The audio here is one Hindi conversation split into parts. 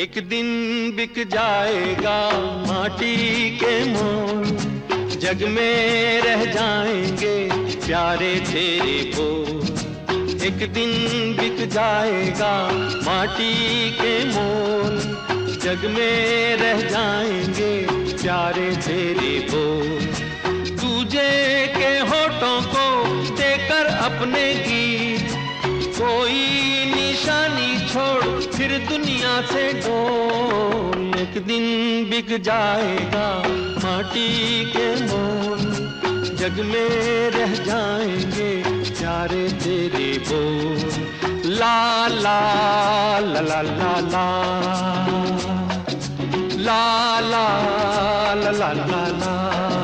एक दिन बिक जाएगा माटी के मोल, जग में रह जाएंगे प्यारे तेरे बोल। एक दिन बिक जाएगा माटी के मोल, जग में रह जाएंगे प्यारे तेरे बोल। तुझे के होठों को देकर अपने गीत, कोई निशानी छोड़ फिर दुनिया से डोल। एक दिन बिक जाएगा माटी के मोल, जग में रह जाएंगे प्यारे तेरे बोल। ला ला ला ला ला ला ला ला ला ला ला।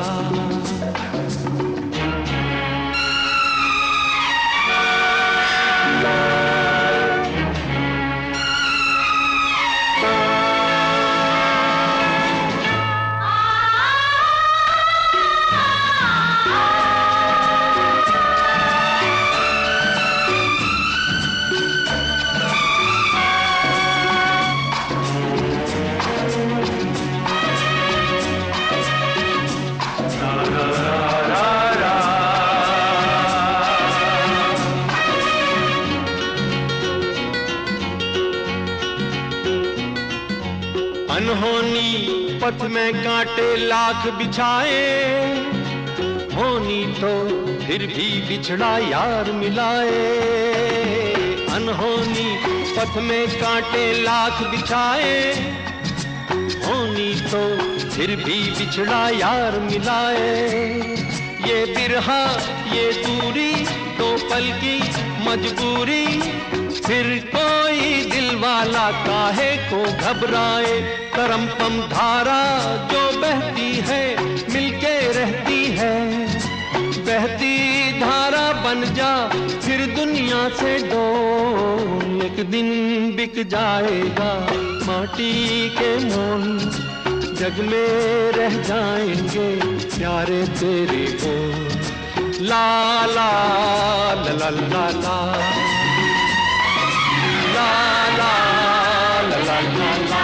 अनहोनी पथ में कांटे लाख बिछाए, होनी तो फिर भी बिछड़ा यार मिलाए। अनहोनी पथ में कांटे लाख बिछाए, होनी तो फिर भी बिछड़ा यार मिलाए। ये बिरहा ये दूरी तो पल की मजबूरी, फिर कोई दिल वाला काहे को घबराए। करम पम धारा जो बहती है मिलके रहती है, बहती धारा बन जा फिर दुनिया से डोल। एक दिन बिक जाएगा माटी के मोल, जग में रह जाएंगे प्यारे तेरे बोल। ला ला ला ला ला ला ला ला ला ला ला ला।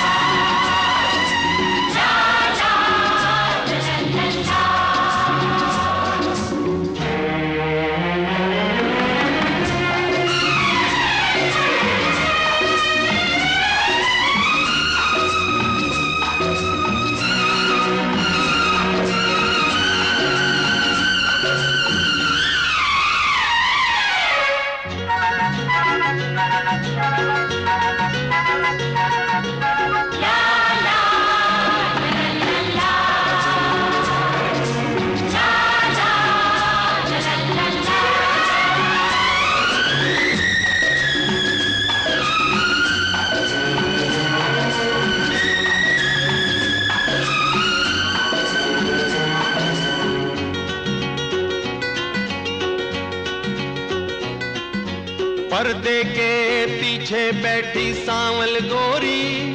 पर्दे के पीछे बैठी सांवल गोरी,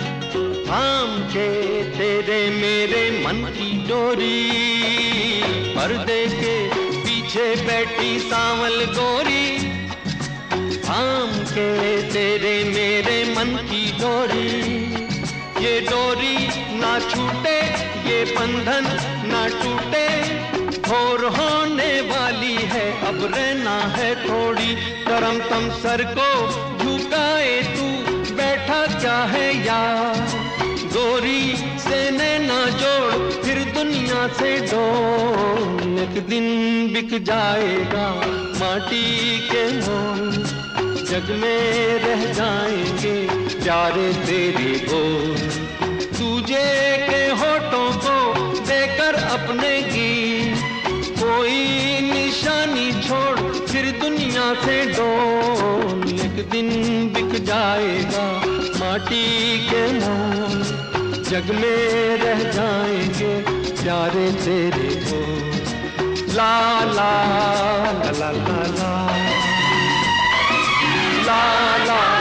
थाम के तेरे मेरे मन की डोरी। पर्दे के पीछे बैठी सांवल गोरी, थाम के तेरे मेरे मन की डोरी। ये डोरी ना छूटे ये बंधन ना टूटे, भोर होने वाली है अब रहना है थोड़ी। करम तम सर को झुकाए तू बैठा क्या है यार, गोरी से नैना जोड़ फिर दुनिया से डोल। एक दिन बिक जाएगा माटी के मोल, जग में रह जाएंगे प्यारे तेरे बोल। तुझे के होठों को देकर अपने गीत, कोई निशानी छोड़ फिर दुनिया से डोल। एक दिन बिक जाएगा माटी के मोल, जग में रह जाएंगे प्यारे तेरे बोल। ला ला ला ला ला ला ला ला।